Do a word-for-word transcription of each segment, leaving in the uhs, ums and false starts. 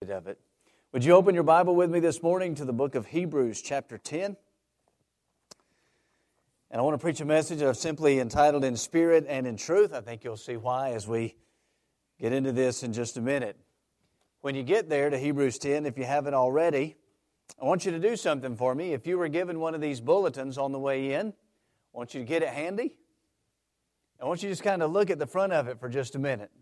reminded of it. Would you open your Bible with me this morning to the book of Hebrews, chapter ten? And I want to preach a message that I've simply entitled In Spirit and in Truth. I think you'll see why as we get into this in just a minute. When you get there to Hebrews ten, if you haven't already, I want you to do something for me. If you were given one of these bulletins on the way in, I want you to get it handy. I want you to just kind of look at the front of it for just a minute.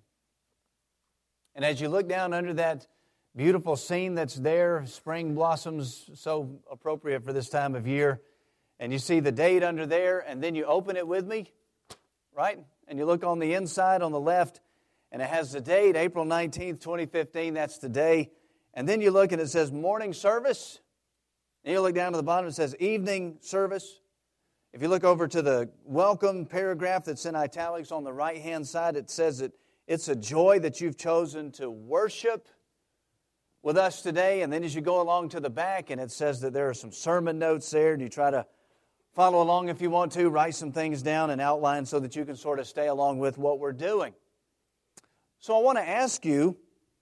And as you look down under that beautiful scene that's there, spring blossoms, so appropriate for this time of year, and you see the date under there, and then you open it with me, right? And you look on the inside on the left, and it has the date, April nineteenth, twenty fifteen, that's the day. And then you look and it says morning service. And you look down to the bottom, it says evening service. If you look over to the welcome paragraph that's in italics on the right-hand side, it says that it's a joy that you've chosen to worship with us today. And then as you go along to the back, and it says that there are some sermon notes there, and you try to follow along if you want to, write some things down and outline so that you can sort of stay along with what we're doing. So I want to ask you,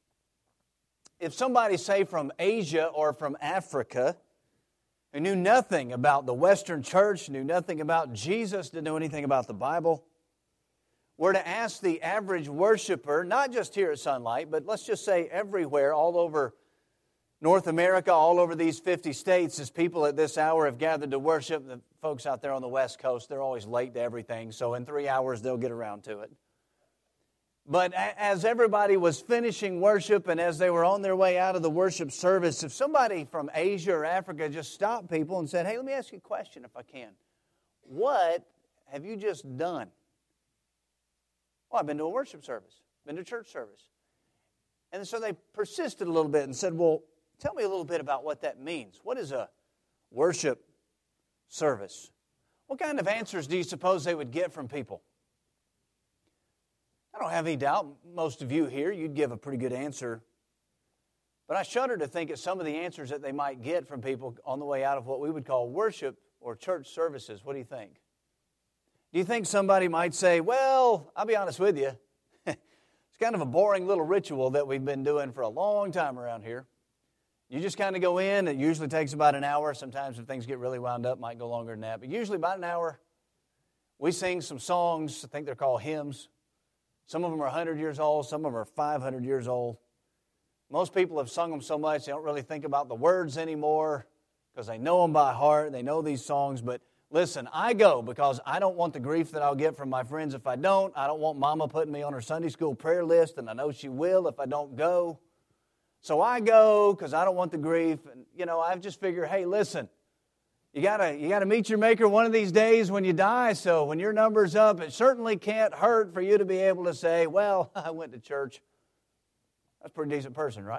if somebody, say, from Asia or from Africa, who knew nothing about the Western church, knew nothing about Jesus, didn't know anything about the Bible, were to ask the average worshiper, not just here at Sunlight, but let's just say everywhere, all over North America, all over these fifty states, as people at this hour have gathered to worship. The folks out there on the West Coast, they're always late to everything, so in three hours they'll get around to it. But as everybody was finishing worship and as they were on their way out of the worship service, if somebody from Asia or Africa just stopped people and said, hey, let me ask you a question if I can. What have you just done? Well, I've been to a worship service, been to church service. And so they persisted a little bit and said, well, tell me a little bit about what that means. What is a worship service? What kind of answers do you suppose they would get from people? I don't have any doubt, most of you here, you'd give a pretty good answer. But I shudder to think of some of the answers that they might get from people on the way out of what we would call worship or church services. What do you think? Do you think somebody might say, well, I'll be honest with you, it's kind of a boring little ritual that we've been doing for a long time around here. You just kind of go in. It usually takes about an hour. Sometimes if things get really wound up, it might go longer than that. But usually about an hour. We sing some songs. I think they're called hymns. Some of them are one hundred years old. Some of them are five hundred years old. Most people have sung them so much they don't really think about the words anymore because they know them by heart. They know these songs. But listen, I go because I don't want the grief that I'll get from my friends if I don't. I don't want Mama putting me on her Sunday school prayer list, and I know she will if I don't go. So I go because I don't want the grief. And, you know, I just figure, hey, listen, you gotta you gotta meet your Maker one of these days when you die. So when your number's up, it certainly can't hurt for you to be able to say, well, I went to church. That's a pretty decent person, right?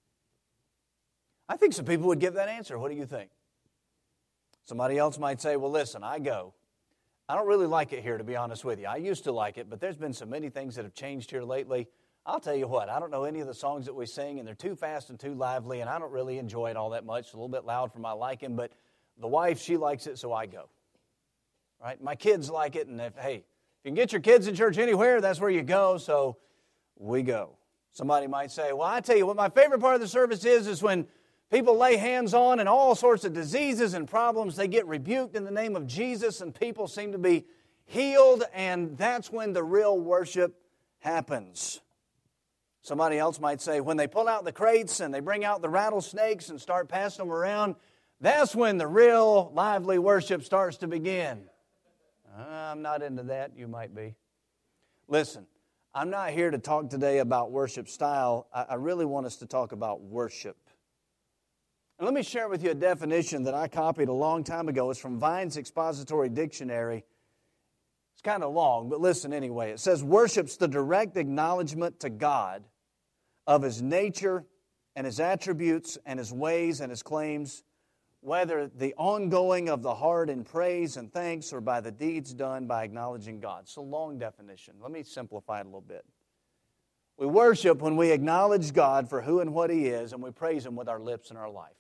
I think some people would give that answer. What do you think? Somebody else might say, well, listen, I go. I don't really like it here, to be honest with you. I used to like it, but there's been so many things that have changed here lately. I'll tell you what, I don't know any of the songs that we sing, and they're too fast and too lively, and I don't really enjoy it all that much. It's a little bit loud for my liking, but the wife, she likes it, so I go. Right? My kids like it, and if, hey, if you can get your kids in church anywhere, that's where you go, so we go. Somebody might say, well, I tell you what my favorite part of the service is, is when people lay hands on and all sorts of diseases and problems, they get rebuked in the name of Jesus, and people seem to be healed, and that's when the real worship happens. Somebody else might say, when they pull out the crates and they bring out the rattlesnakes and start passing them around, that's when the real lively worship starts to begin. I'm not into that. You might be. Listen, I'm not here to talk today about worship style. I really want us to talk about worship. And let me share with you a definition that I copied a long time ago. It's from Vine's Expository Dictionary. It's kind of long, but listen anyway. It says, worship's the direct acknowledgement to God of His nature and His attributes and His ways and His claims, whether the ongoing of the heart in praise and thanks or by the deeds done by acknowledging God. It's a long definition. Let me simplify it a little bit. We worship when we acknowledge God for who and what He is, and we praise Him with our lips and our life.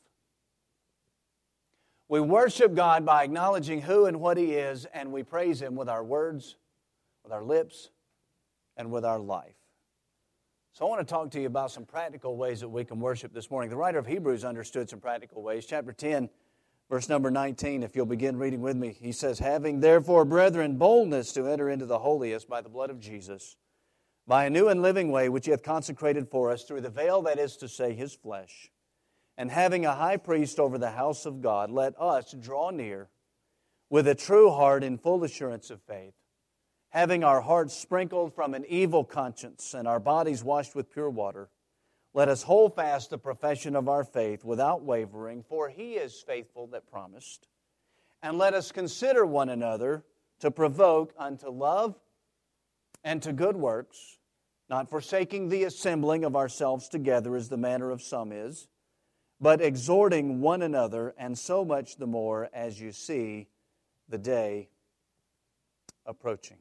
We worship God by acknowledging who and what He is, and we praise Him with our words, with our lips, and with our life. So I want to talk to you about some practical ways that we can worship this morning. The writer of Hebrews understood some practical ways. Chapter ten, verse number nineteen, if you'll begin reading with me, he says, "Having therefore, brethren, boldness to enter into the holiest by the blood of Jesus, by a new and living way which he hath consecrated for us through the veil, that is to say, his flesh, and having a high priest over the house of God, let us draw near with a true heart in full assurance of faith, having our hearts sprinkled from an evil conscience and our bodies washed with pure water. Let us hold fast the profession of our faith without wavering, for he is faithful that promised. And let us consider one another to provoke unto love and to good works, not forsaking the assembling of ourselves together as the manner of some is, but exhorting one another, and so much the more as you see the day approaching."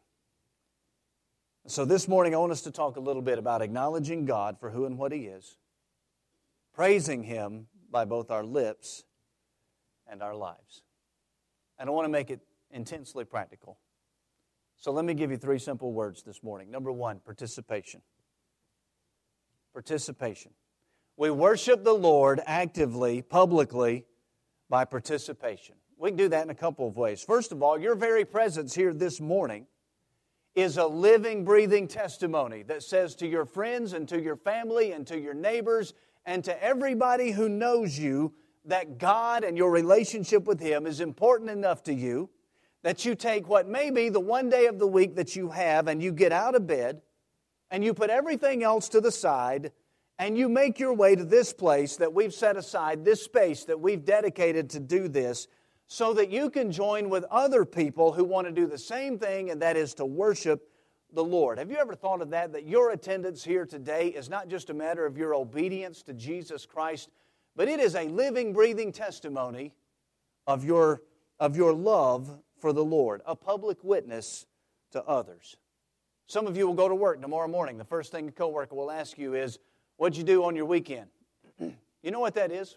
So this morning I want us to talk a little bit about acknowledging God for who and what He is, praising Him by both our lips and our lives. And I want to make it intensely practical. So let me give you three simple words this morning. Number one, participation. Participation. We worship the Lord actively, publicly, by participation. We can do that in a couple of ways. First of all, your very presence here this morning is a living, breathing testimony that says to your friends and to your family and to your neighbors and to everybody who knows you that God and your relationship with Him is important enough to you that you take what may be the one day of the week that you have and you get out of bed and you put everything else to the side and you make your way to this place that we've set aside, this space that we've dedicated to do this, so that you can join with other people who want to do the same thing, and that is to worship the Lord. Have you ever thought of that, that your attendance here today is not just a matter of your obedience to Jesus Christ, but it is a living, breathing testimony of your, of your love for the Lord, a public witness to others. Some of you will go to work tomorrow morning. The first thing a coworker will ask you is, "What'd you do on your weekend?" You know what that is?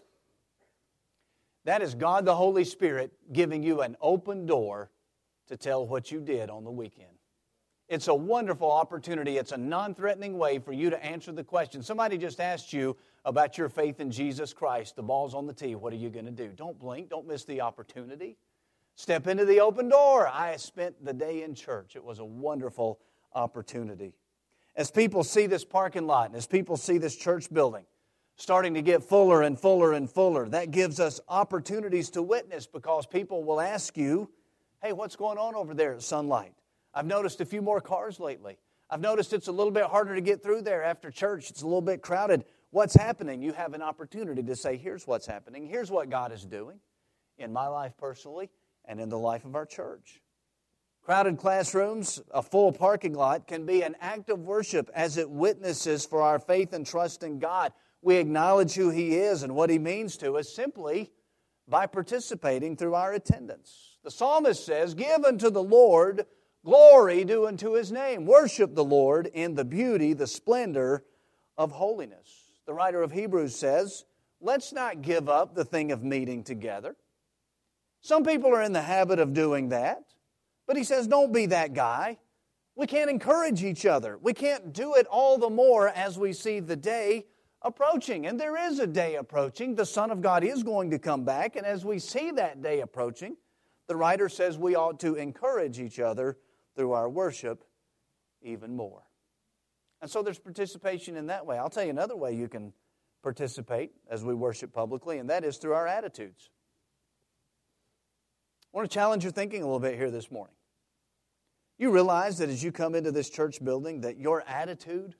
That is God the Holy Spirit giving you an open door to tell what you did on the weekend. It's a wonderful opportunity. It's a non-threatening way for you to answer the question. Somebody just asked you about your faith in Jesus Christ. The ball's on the tee. What are you going to do? Don't blink. Don't miss the opportunity. Step into the open door. I spent the day in church. It was a wonderful opportunity. As people see this parking lot and as people see this church building starting to get fuller and fuller and fuller, that gives us opportunities to witness, because people will ask you, "Hey, what's going on over there at Sunlight? I've noticed a few more cars lately. I've noticed it's a little bit harder to get through there after church. It's a little bit crowded. What's happening?" You have an opportunity to say, "Here's what's happening. Here's what God is doing in my life personally and in the life of our church." Crowded classrooms, a full parking lot can be an act of worship as it witnesses for our faith and trust in God. We acknowledge who He is and what He means to us simply by participating through our attendance. The psalmist says, "Give unto the Lord glory due unto His name. Worship the Lord in the beauty, the splendor of holiness." The writer of Hebrews says, "Let's not give up the thing of meeting together." Some people are in the habit of doing that, but he says, don't be that guy. We can't encourage each other. We can't do it all the more as we see the day approaching. And there is a day approaching. The Son of God is going to come back. And as we see that day approaching, the writer says we ought to encourage each other through our worship even more. And so there's participation in that way. I'll tell you another way you can participate as we worship publicly, and that is through our attitudes. I want to challenge your thinking a little bit here this morning. You realize that as you come into this church building, that your attitude,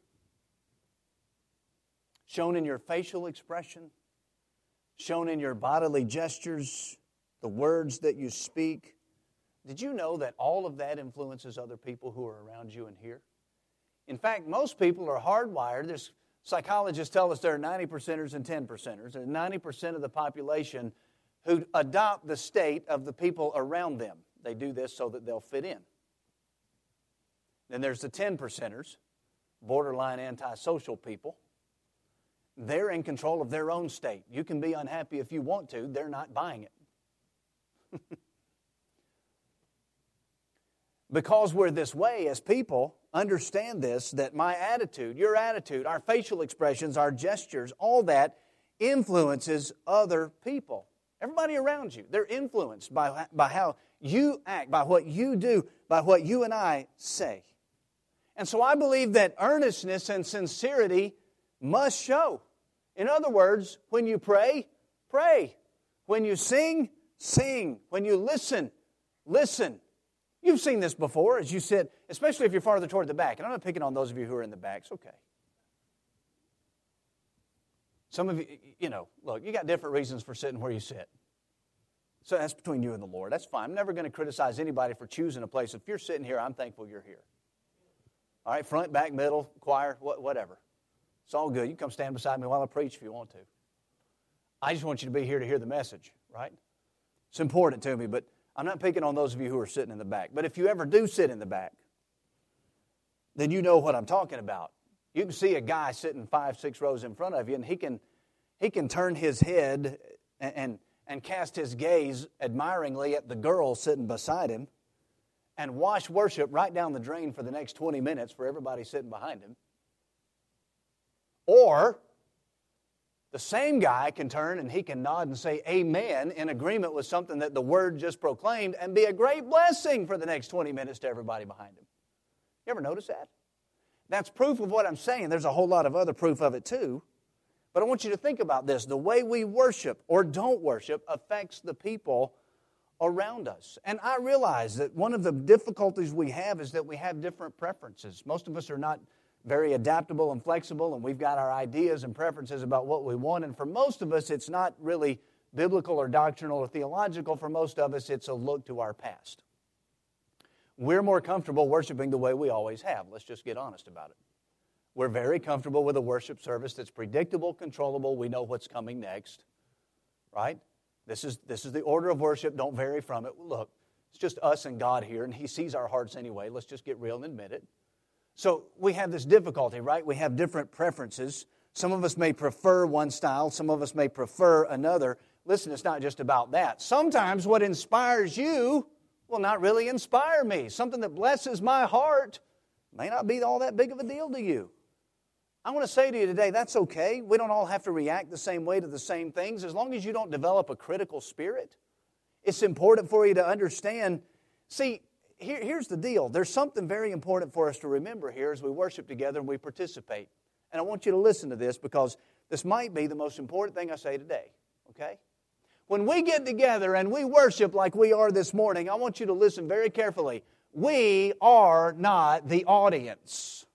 shown in your facial expression, shown in your bodily gestures, the words that you speak, did you know that all of that influences other people who are around you and here? In fact, most people are hardwired. There's psychologists tell us there are ninety percenters and ten percenters. There's ninety percent of the population who adopt the state of the people around them. They do this so that they'll fit in. Then there's the ten percenters, borderline antisocial people. They're in control of their own state. You can be unhappy if you want to. They're not buying it. because we're this way as people, understand this, that my attitude, your attitude, our facial expressions, our gestures, all that influences other people. Everybody around you, they're influenced by, by how you act, by what you do, by what you and I say. And so I believe that earnestness and sincerity must show. In other words, when you pray, pray. When you sing, sing. When you listen, listen. You've seen this before as you sit, especially if you're farther toward the back. And I'm not picking on those of you who are in the back. It's okay. Some of you, you know, look, you got different reasons for sitting where you sit. So that's between you and the Lord. That's fine. I'm never going to criticize anybody for choosing a place. If you're sitting here, I'm thankful you're here. All right, front, back, middle, choir, whatever. It's all good. You can come stand beside me while I preach if you want to. I just want you to be here to hear the message, right? It's important to me, but I'm not picking on those of you who are sitting in the back. But if you ever do sit in the back, then you know what I'm talking about. You can see a guy sitting five, six rows in front of you, and he can he can turn his head and, and, and cast his gaze admiringly at the girl sitting beside him and wash worship right down the drain for the next twenty minutes for everybody sitting behind him. Or the same guy can turn and he can nod and say amen in agreement with something that the Word just proclaimed and be a great blessing for the next twenty minutes to everybody behind him. You ever notice that? That's proof of what I'm saying. There's a whole lot of other proof of it too. But I want you to think about this. The way we worship or don't worship affects the people around us. And I realize that one of the difficulties we have is that we have different preferences. Most of us are not very adaptable and flexible, and we've got our ideas and preferences about what we want. And for most of us, it's not really biblical or doctrinal or theological. For most of us, it's a look to our past. We're more comfortable worshiping the way we always have. Let's just get honest about it. We're very comfortable with a worship service that's predictable, controllable. We know what's coming next, right? This is, this is the order of worship. Don't vary from it. Look, it's just us and God here, and He sees our hearts anyway. Let's just get real and admit it. So we have this difficulty, right? We have different preferences. Some of us may prefer one style. Some of us may prefer another. Listen, it's not just about that. Sometimes what inspires you will not really inspire me. Something that blesses my heart may not be all that big of a deal to you. I want to say to you today, that's okay. We don't all have to react the same way to the same things. As long as you don't develop a critical spirit, it's important for you to understand. See, here, here's the deal. There's something very important for us to remember here as we worship together and we participate. And I want you to listen to this because this might be the most important thing I say today, okay? When we get together and we worship like we are this morning, I want you to listen very carefully. We are not the audience.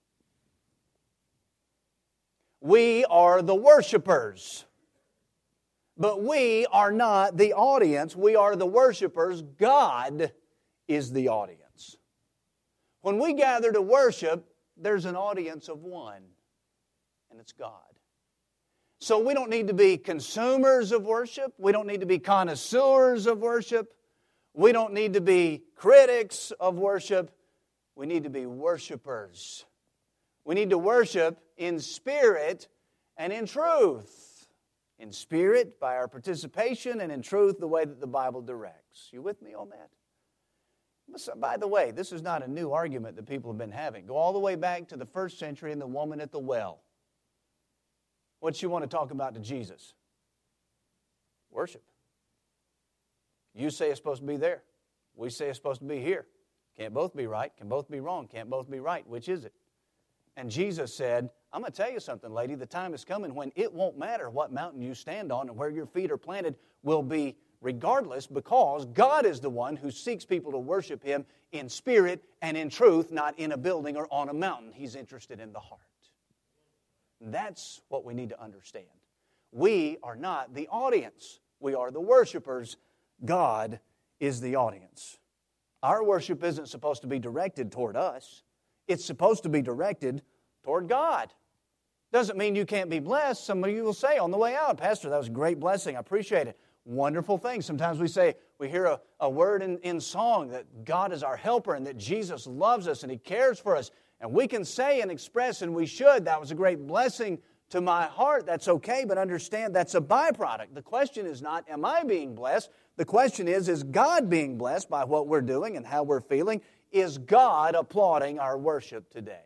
We are the worshipers. But we are not the audience. We are the worshipers. God is the audience. When we gather to worship, there's an audience of one, and it's God. So we don't need to be consumers of worship. We don't need to be connoisseurs of worship. We don't need to be critics of worship. We need to be worshipers. We need to worship in spirit and in truth. In spirit, by our participation, and in truth, the way that the Bible directs. You with me on that? By the way, this is not a new argument that people have been having. Go all the way back to the first century and the woman at the well. What you want to talk about to Jesus? Worship. You say it's supposed to be there. We say it's supposed to be here. Can't both be right. Can both be wrong. Can't both be right. Which is it? And Jesus said, I'm going to tell you something, lady. The time is coming when it won't matter what mountain you stand on and where your feet are planted will be regardless, because God is the one who seeks people to worship Him in spirit and in truth, not in a building or on a mountain. He's interested in the heart. That's what we need to understand. We are not the audience. We are the worshipers. God is the audience. Our worship isn't supposed to be directed toward us. It's supposed to be directed toward God. Doesn't mean you can't be blessed. Some of you will say on the way out, Pastor, that was a great blessing. I appreciate it. Wonderful thing. Sometimes we say, we hear a, a word in, in song that God is our helper and that Jesus loves us and He cares for us. And we can say and express, and we should, that was a great blessing to my heart, that's okay, but understand that's a byproduct. The question is not, am I being blessed? The question is, is God being blessed by what we're doing and how we're feeling? Is God applauding our worship today?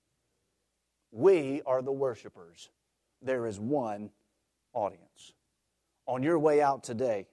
We are the worshipers. There is one audience. On your way out today,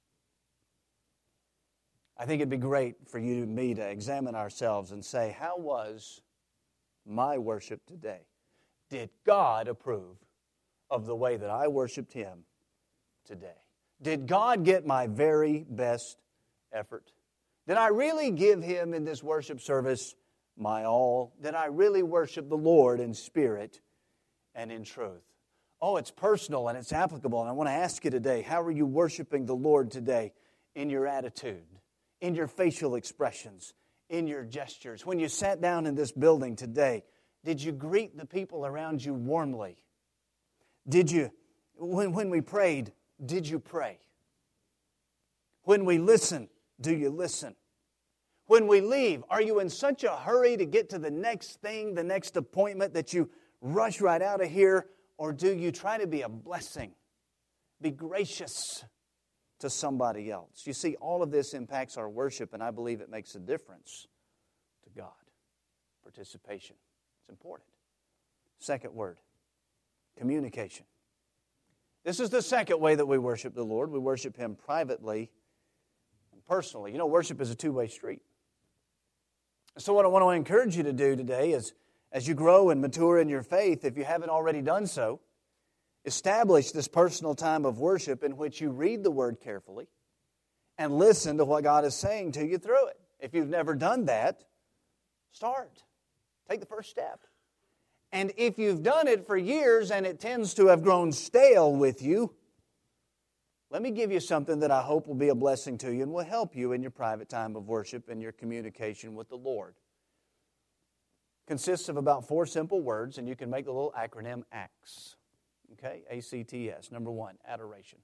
I think it'd be great for you and me to examine ourselves and say, how was my worship today? Did God approve of the way that I worshiped Him today? Did God get my very best effort? Did I really give Him in this worship service my all? Did I really worship the Lord in spirit and in truth? Oh, it's personal and it's applicable. And I want to ask you today, how are you worshiping the Lord today in your attitude, in your facial expressions, in your gestures? When you sat down in this building today, did you greet the people around you warmly? Did you, when, when we prayed, did you pray? When we listen, do you listen? When we leave, are you in such a hurry to get to the next thing, the next appointment, that you rush right out of here? Or do you try to be a blessing, be gracious to somebody else? You see, all of this impacts our worship, and I believe it makes a difference to God. Participation. It's important. Second word, communication. This is the second way that we worship the Lord. We worship Him privately and personally. You know, worship is a two-way street. So what I want to encourage you to do today is, as you grow and mature in your faith, if you haven't already done so, establish this personal time of worship in which you read the Word carefully and listen to what God is saying to you through it. If you've never done that, start. Take the first step. And if you've done it for years and it tends to have grown stale with you, let me give you something that I hope will be a blessing to you and will help you in your private time of worship and your communication with the Lord. It consists of about four simple words, and you can make the little acronym ACTS. Okay, A C T S. Number one, adoration.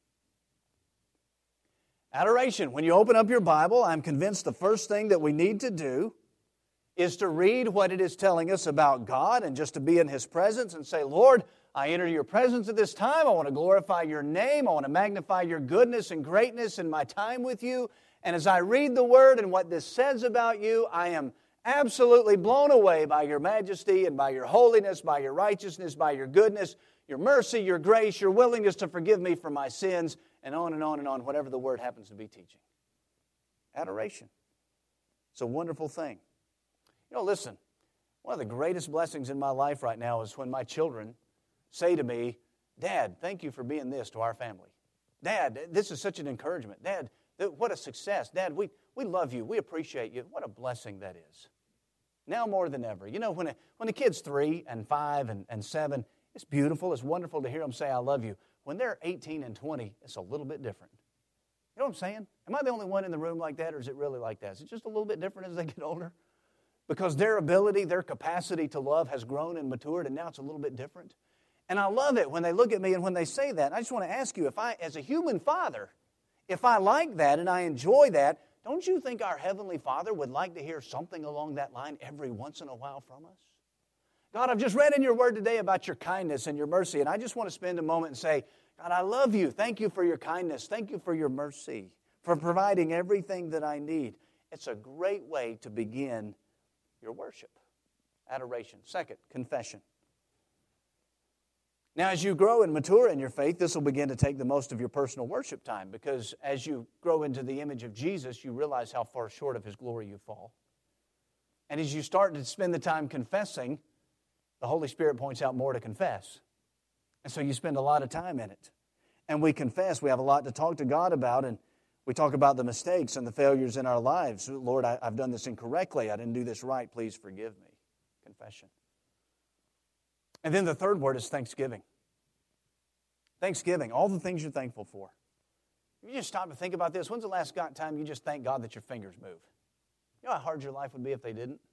Adoration. When you open up your Bible, I'm convinced the first thing that we need to do is to read what it is telling us about God and just to be in His presence and say, Lord, I enter your presence at this time. I want to glorify your name. I want to magnify your goodness and greatness in my time with you. And as I read the Word and what this says about you, I am absolutely blown away by your majesty and by your holiness, by your righteousness, by your goodness, your mercy, your grace, your willingness to forgive me for my sins, and on and on and on, whatever the Word happens to be teaching. Adoration. It's a wonderful thing. You know, listen, one of the greatest blessings in my life right now is when my children say to me, Dad, thank you for being this to our family. Dad, this is such an encouragement. Dad, what a success. Dad, we, we love you. We appreciate you. What a blessing that is. Now more than ever. You know, when a, when a kid's three and five and, and seven, it's beautiful. It's wonderful to hear them say, I love you. When they're eighteen and twenty, it's a little bit different. You know what I'm saying? Am I the only one in the room like that, or is it really like that? Is it just a little bit different as they get older? Because their ability, their capacity to love has grown and matured, and now it's a little bit different. And I love it when they look at me and when they say that. I just want to ask you, if I, as a human father, if I like that and I enjoy that, don't you think our Heavenly Father would like to hear something along that line every once in a while from us? God, I've just read in your Word today about your kindness and your mercy, and I just want to spend a moment and say, God, I love you. Thank you for your kindness. Thank you for your mercy, for providing everything that I need. It's a great way to begin your worship. Adoration. Second, confession. Now, as you grow and mature in your faith, this will begin to take the most of your personal worship time, because as you grow into the image of Jesus, you realize how far short of His glory you fall. And as you start to spend the time confessing, the Holy Spirit points out more to confess. And so you spend a lot of time in it. And we confess. We have a lot to talk to God about, and we talk about the mistakes and the failures in our lives. Lord, I, I've done this incorrectly. I didn't do this right. Please forgive me. Confession. And then the third word is thanksgiving. Thanksgiving, all the things you're thankful for. If you just stop to think about this, when's the last time you just thank God that your fingers move? You know how hard your life would be if they didn't?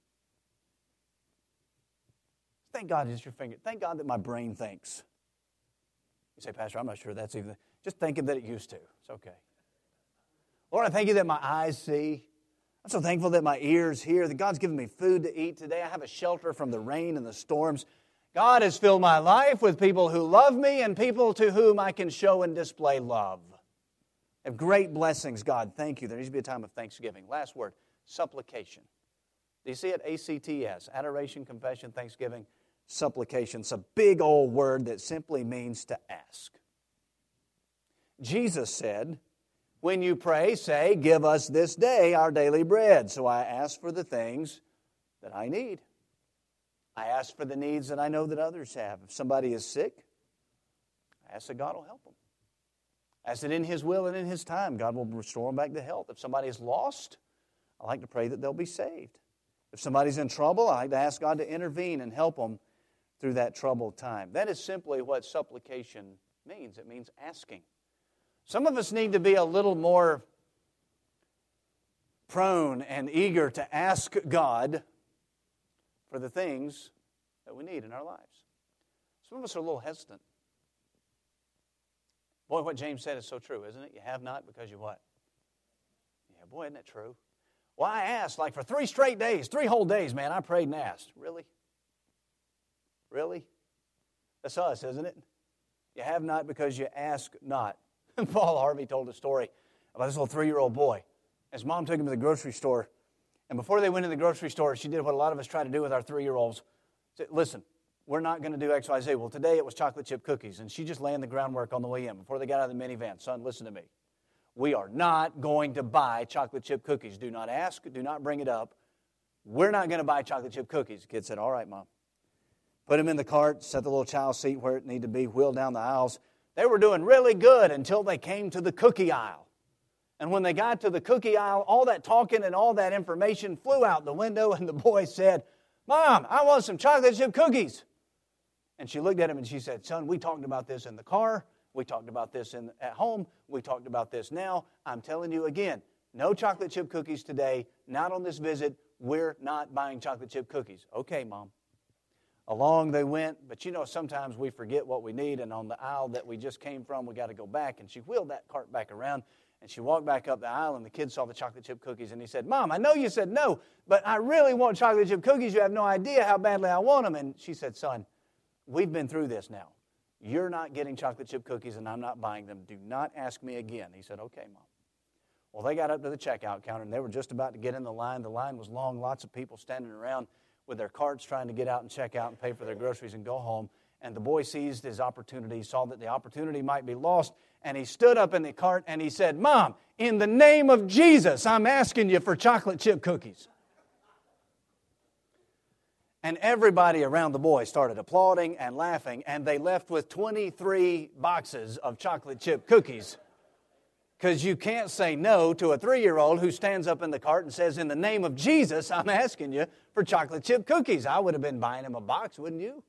Thank God it's your finger. Thank God that my brain thinks. You say, Pastor, I'm not sure that's even... Just think of that it used to. It's okay. Lord, I thank you that my eyes see. I'm so thankful that my ears hear, that God's given me food to eat today. I have a shelter from the rain and the storms. God has filled my life with people who love me and people to whom I can show and display love. Have great blessings, God. Thank you. There needs to be a time of thanksgiving. Last word, supplication. Do you see it? A C T S, adoration, confession, thanksgiving, supplication. It's a big old word that simply means to ask. Jesus said, when you pray, say, give us this day our daily bread. So I ask for the things that I need. I ask for the needs that I know that others have. If somebody is sick, I ask that God will help them. I ask that in His will and in His time, God will restore them back to health. If somebody is lost, I like to pray that they'll be saved. If somebody's in trouble, I like to ask God to intervene and help them through that troubled time. That is simply what supplication means. It means asking. Some of us need to be a little more prone and eager to ask God for the things that we need in our lives. Some of us are a little hesitant. Boy, what James said is so true, isn't it? You have not because you what? Yeah, boy, isn't that true? Well, I asked, like for three straight days, three whole days, man, I prayed and asked. Really? Really? That's us, isn't it? You have not because you ask not. Paul Harvey told a story about this little three-year-old boy. His mom took him to the grocery store, and before they went to the grocery store, she did what a lot of us try to do with our three-year-olds. Said, listen, we're not going to do X, Y, Z. Well, today it was chocolate chip cookies, and she just laying the groundwork on the way in before they got out of the minivan. Son, listen to me. We are not going to buy chocolate chip cookies. Do not ask. Do not bring it up. We're not going to buy chocolate chip cookies. The kid said, all right, Mom. Put them in the cart, set the little child seat where it needed to be, wheeled down the aisles. They were doing really good until they came to the cookie aisle. And when they got to the cookie aisle, all that talking and all that information flew out the window, and the boy said, Mom, I want some chocolate chip cookies. And she looked at him and she said, son, we talked about this in the car. We talked about this in, at home. We talked about this now. I'm telling you again, no chocolate chip cookies today, not on this visit. We're not buying chocolate chip cookies. Okay, Mom. Along they went, but you know, sometimes we forget what we need, and on the aisle that we just came from, we got to go back. And she wheeled that cart back around, and she walked back up the aisle, and the kid saw the chocolate chip cookies, and he said, Mom, I know you said no, but I really want chocolate chip cookies. You have no idea how badly I want them. And she said, son, we've been through this now. You're not getting chocolate chip cookies, and I'm not buying them. Do not ask me again. He said, okay, Mom. Well, they got up to the checkout counter, and they were just about to get in the line. The line was long, lots of people standing around with their carts trying to get out and check out and pay for their groceries and go home. And the boy seized his opportunity, saw that the opportunity might be lost, and he stood up in the cart and he said, Mom, in the name of Jesus, I'm asking you for chocolate chip cookies. And everybody around the boy started applauding and laughing, and they left with twenty-three boxes of chocolate chip cookies. Because you can't say no to a three-year-old who stands up in the cart and says, in the name of Jesus, I'm asking you for chocolate chip cookies. I would have been buying him a box, wouldn't you?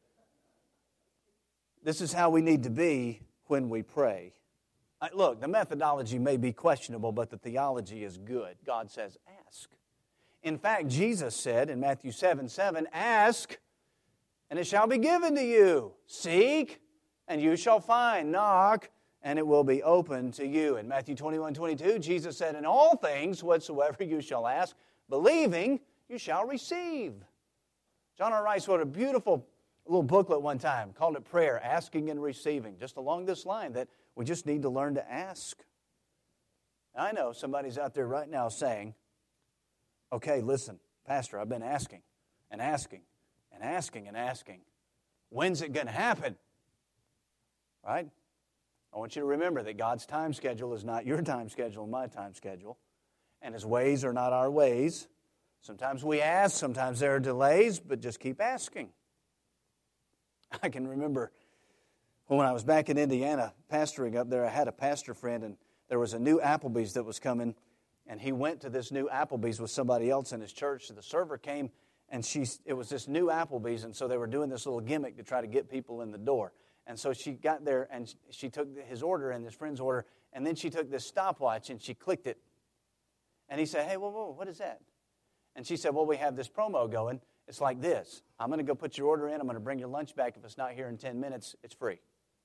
This is how we need to be when we pray. Look, the methodology may be questionable, but the theology is good. God says, ask. In fact, Jesus said in Matthew seven seven, ask, and it shall be given to you. Seek, and you shall find. Knock, and it will be open to you. In Matthew twenty-one twenty-two, Jesus said, in all things whatsoever you shall ask, believing, you shall receive. John R. Rice wrote a beautiful little booklet one time, called it Prayer, Asking and Receiving, just along this line that we just need to learn to ask. I know somebody's out there right now saying, okay, listen, Pastor, I've been asking and asking and asking and asking. When's it going to happen? Right? I want you to remember that God's time schedule is not your time schedule and my time schedule. And His ways are not our ways. Sometimes we ask, sometimes there are delays, but just keep asking. I can remember when I was back in Indiana pastoring up there, I had a pastor friend, and there was a new Applebee's that was coming, and he went to this new Applebee's with somebody else in his church. So the server came, and she, it was this new Applebee's, and so they were doing this little gimmick to try to get people in the door. And so she got there, and she took his order and his friend's order, and then she took this stopwatch, and she clicked it. And he said, hey, whoa, whoa, what is that? And she said, well, we have this promo going. It's like this. I'm going to go put your order in. I'm going to bring your lunch back. If it's not here in ten minutes, it's free.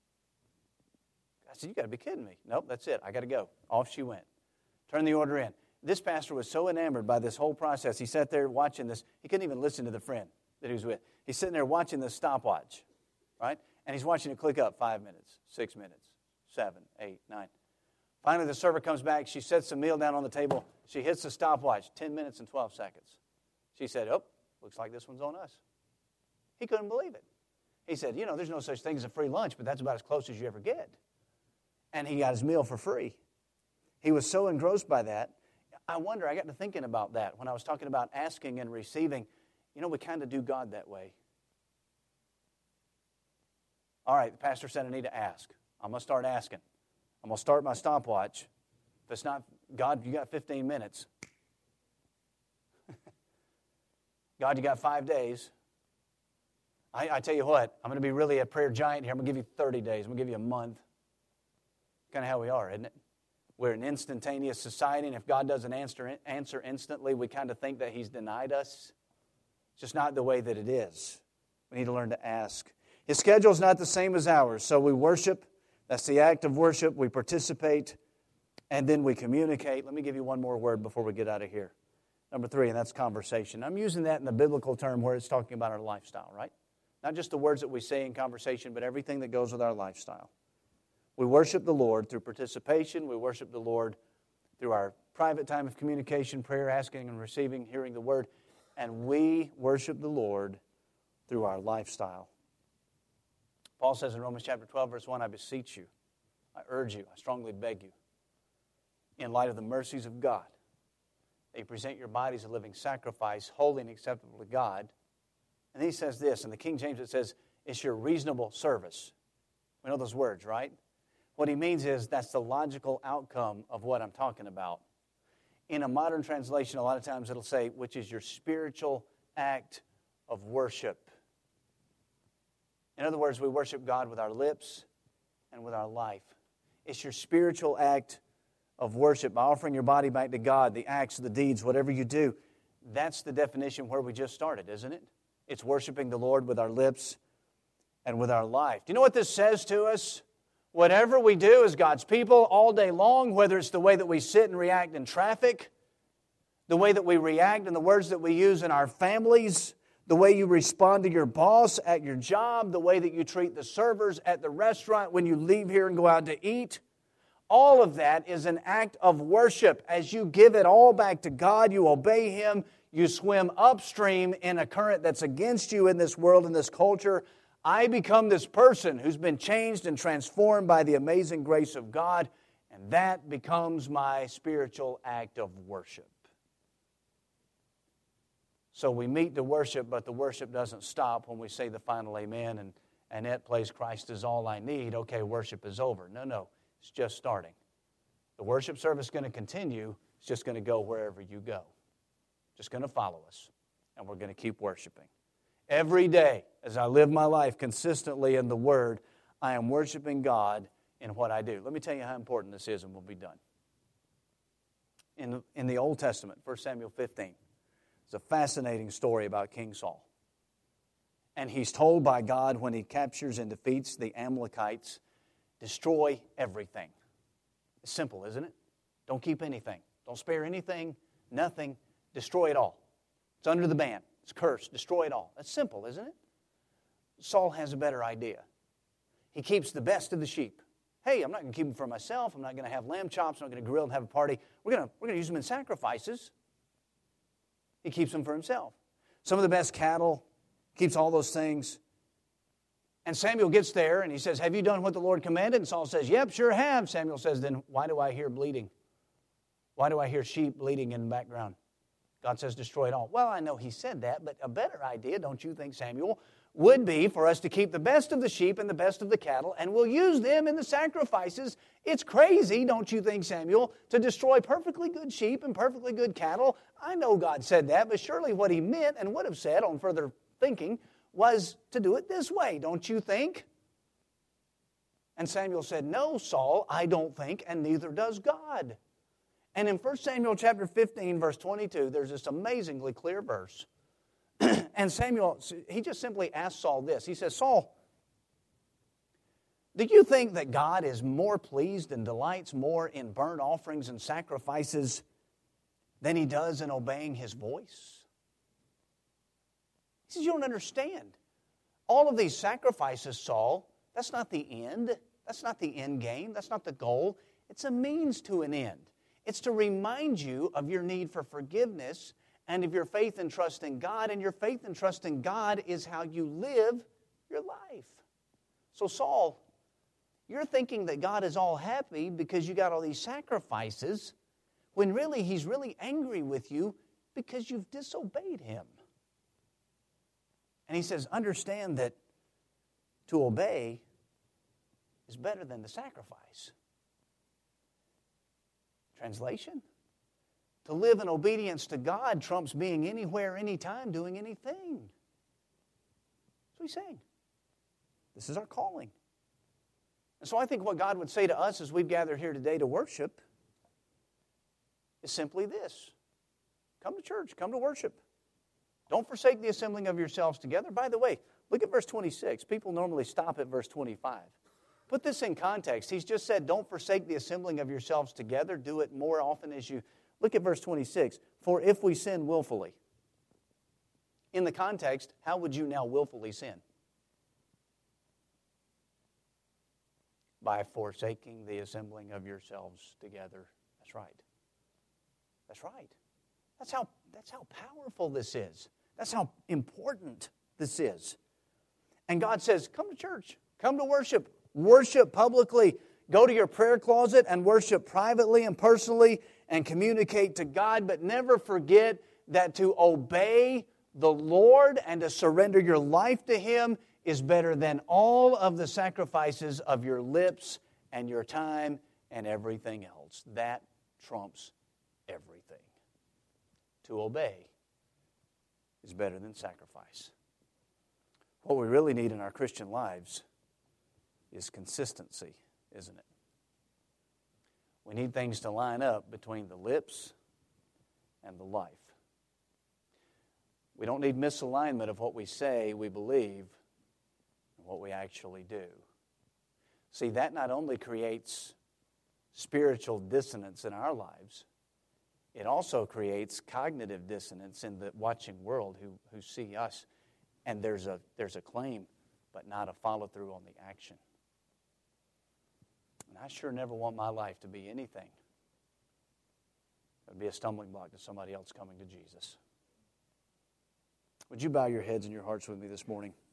I said, you got to be kidding me. Nope, that's it. I got to go. Off she went. Turned the order in. This pastor was so enamored by this whole process. He sat there watching this. He couldn't even listen to the friend. that he was with. He's sitting there watching the stopwatch, right? And he's watching it click up five minutes, six minutes, seven, eight, nine. Finally, the server comes back. She sets the meal down on the table. She hits the stopwatch, ten minutes and twelve seconds. She said, oh, looks like this one's on us. He couldn't believe it. He said, you know, there's no such thing as a free lunch, but that's about as close as you ever get. And he got his meal for free. He was so engrossed by that. I wonder, I got to thinking about that when I was talking about asking and receiving. You know, we kind of do God that way. All right, the pastor said I need to ask. I'm going to start asking. I'm going to start my stopwatch. If it's not, God, you got fifteen minutes. God, you got five days. I, I tell you what, I'm going to be really a prayer giant here. I'm going to give you thirty days. I'm going to give you a month. Kind of how we are, isn't it? We're an instantaneous society, and if God doesn't answer, answer instantly, we kind of think that He's denied us. It's just not the way that it is. We need to learn to ask. His schedule is not the same as ours, so we worship. That's the act of worship. We participate, and then we communicate. Let me give you one more word before we get out of here. Number three, and that's conversation. I'm using that in the biblical term where it's talking about our lifestyle, right? Not just the words that we say in conversation, but everything that goes with our lifestyle. We worship the Lord through participation. We worship the Lord through our private time of communication, prayer, asking and receiving, hearing the Word. And we worship the Lord through our lifestyle. Paul says in Romans chapter twelve, verse one, I beseech you, I urge you, I strongly beg you, in light of the mercies of God, that you present your bodies a living sacrifice, holy and acceptable to God. And then he says this, in the King James it says, it's your reasonable service. We know those words, right? What he means is that's the logical outcome of what I'm talking about. In a modern translation, a lot of times it'll say, which is your spiritual act of worship. In other words, we worship God with our lips and with our life. It's your spiritual act of worship by offering your body back to God, the acts, the deeds, whatever you do. That's the definition where we just started, isn't it? It's worshiping the Lord with our lips and with our life. Do you know what this says to us? Whatever we do as God's people all day long, whether it's the way that we sit and react in traffic, the way that we react and the words that we use in our families, the way you respond to your boss at your job, the way that you treat the servers at the restaurant when you leave here and go out to eat, all of that is an act of worship. As you give it all back to God, you obey Him, you swim upstream in a current that's against you in this world, in this culture. I become this person who's been changed and transformed by the amazing grace of God, and that becomes my spiritual act of worship. So we meet to worship, but the worship doesn't stop when we say the final amen and Annette plays Christ is all I need. Okay, worship is over. No, no, it's just starting. The worship service is going to continue. It's just going to go wherever you go. Just going to follow us, and we're going to keep worshiping. Every day, as I live my life consistently in the Word, I am worshiping God in what I do. Let me tell you how important this is, and we'll be done. In the, in the Old Testament, First Samuel fifteen, it's a fascinating story about King Saul. And he's told by God when he captures and defeats the Amalekites, destroy everything. It's simple, isn't it? Don't keep anything. Don't spare anything, nothing. Destroy it all. It's under the ban. It's cursed. Destroy it all. That's simple, isn't it? Saul has a better idea. He keeps the best of the sheep. Hey, I'm not going to keep them for myself. I'm not going to have lamb chops. I'm not going to grill and have a party. We're going to, we're going to use them in sacrifices. He keeps them for himself. Some of the best cattle, keeps all those things. And Samuel gets there and he says, have you done what the Lord commanded? And Saul says, yep, sure have. Samuel says, then why do I hear bleeding? Why do I hear sheep bleeding in the background? God says, destroy it all. Well, I know he said that, but a better idea, don't you think, Samuel, would be for us to keep the best of the sheep and the best of the cattle, and we'll use them in the sacrifices. It's crazy, don't you think, Samuel, to destroy perfectly good sheep and perfectly good cattle. I know God said that, but surely what he meant and would have said on further thinking was to do it this way, don't you think? And Samuel said, no, Saul, I don't think, and neither does God. And in First Samuel chapter fifteen, verse twenty-two, there's this amazingly clear verse. And Samuel, he just simply asked Saul this. He says, Saul, do you think that God is more pleased and delights more in burnt offerings and sacrifices than he does in obeying his voice? He says, you don't understand. All of these sacrifices, Saul, that's not the end. That's not the end game. That's not the goal. It's a means to an end. It's to remind you of your need for forgiveness and of your faith and trust in God. And your faith and trust in God is how you live your life. So Saul, you're thinking that God is all happy because you got all these sacrifices, when really He's really angry with you because you've disobeyed Him. And He says, understand that to obey is better than the sacrifice. Translation? To live in obedience to God trumps being anywhere, anytime, doing anything. That's what He's saying. This is our calling. And so I think what God would say to us as we've gathered here today to worship is simply this. Come to church. Come to worship. Don't forsake the assembling of yourselves together. By the way, look at verse twenty-six. People normally stop at verse twenty-five. Put this in context. He's just said, don't forsake the assembling of yourselves together. Do it more often as you... Look at verse twenty-six. For if we sin willfully. In the context, how would you now willfully sin? By forsaking the assembling of yourselves together. That's right. That's right. That's how, that's how powerful this is. That's how important this is. And God says, come to church. Come to worship. Worship publicly. Go to your prayer closet and worship privately and personally and communicate to God. But never forget that to obey the Lord and to surrender your life to Him is better than all of the sacrifices of your lips and your time and everything else. That trumps everything. To obey is better than sacrifice. What we really need in our Christian lives is consistency, isn't it? We need things to line up between the lips and the life. We don't need misalignment of what we say we believe and what we actually do. See, that not only creates spiritual dissonance in our lives, it also creates cognitive dissonance in the watching world who, who see us. And there's a, there's a claim, but not a follow-through on the action. And I sure never want my life to be anything that would be a stumbling block to somebody else coming to Jesus. Would you bow your heads and your hearts with me this morning?